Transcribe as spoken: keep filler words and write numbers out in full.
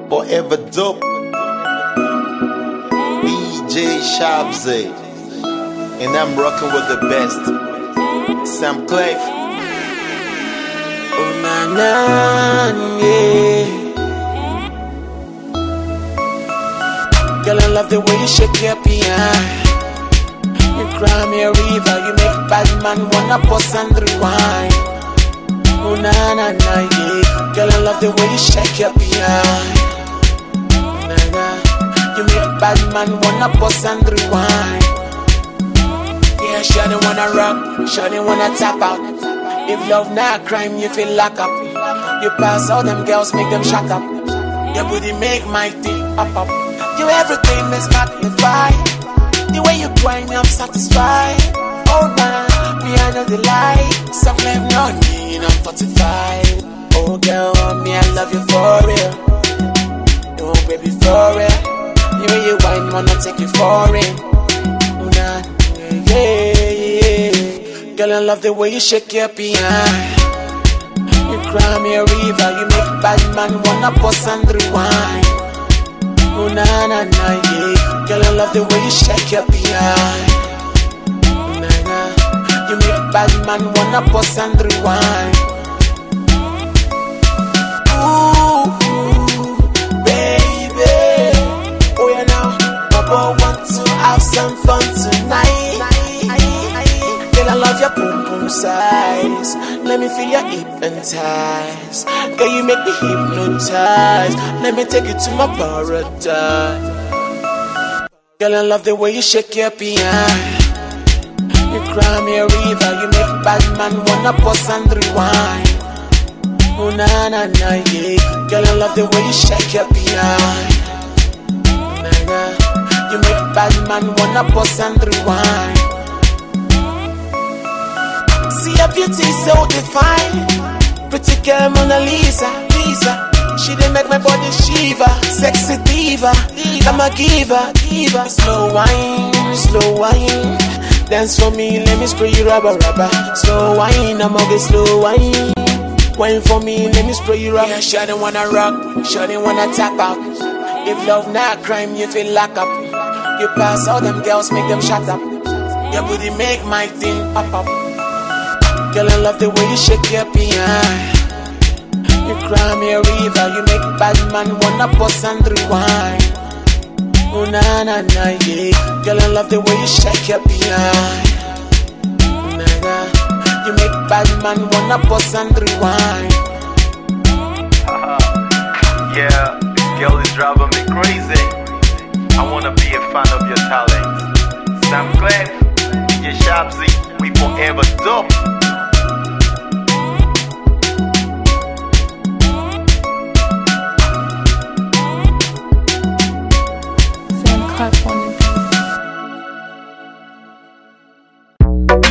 Forever dope. D J Shabzy, and I'm rocking with the best. Sam Clef. Oh na na, yeah. Girl, I love the way you shake your behind. You cry me a river, you make bad man wanna pause and rewind. Oh na na na, yeah. Girl, I love the way you shake your behind. Na na, you make bad man wanna pause and rewind. Yeah, sure they wanna rock, sure they wanna tap out. If love not crime, you feel lock up. You pass all them girls, make them shut up. Your booty make my thing up up. You everything is magnified. The way you grind, I'm satisfied. Oh nah, me I know the lie. Some left no need, I'm fortified. Oh girl, me I love you for real. Oh baby for real. The way you grind, wanna take you for it. Oh nah, yeah, yeah, yeah. Girl, I love the way you shake your behind. You cry me a river, you make bad man wanna pause and rewind. Oh na na na, yeah. Girl, I love the way you shake your behind. Na na, you make bad man wanna pause and rewind. Ooh, baby, oh yeah now, Papa want to have some fun tonight. Girl, I love your boom boom size. Let me feel your hypnotized. Girl, you make me hypnotized. Let me take you to my paradise. Girl, I love the way you shake your behind. You cry me a river, you make bad man wanna pause and rewind. Oh na na na, yeah. Girl, I love the way you shake your behind. Na na, you make bad man wanna pause and rewind. See your beauty so divine. Pretty girl Mona Lisa, Lisa. She done make my body shiver. Sexy diva, I'm a giver, diva. Slow wine, slow wine. Dance for me, let me spray you rubber, rubber. Slow wine, I'm a get slow wine. Wine for me, let me spray you rubber. Yeah, sure they wanna rock, sure they wanna tap out. If love not crime, you feel lock up. You pass all them girls, make them shut up. Your booty make my thing pop up. Girl, I love the way you shake your behind. You cry me a river, you make bad man wanna pause and rewind. Oh na na na, yeah. Girl, I love the way you shake your behind. Na na, you make bad man wanna pause and rewind. Uh, yeah, this girl is driving me crazy. I wanna be a fan of your talent. Sam Clef, D J Shabzy, we forever dope.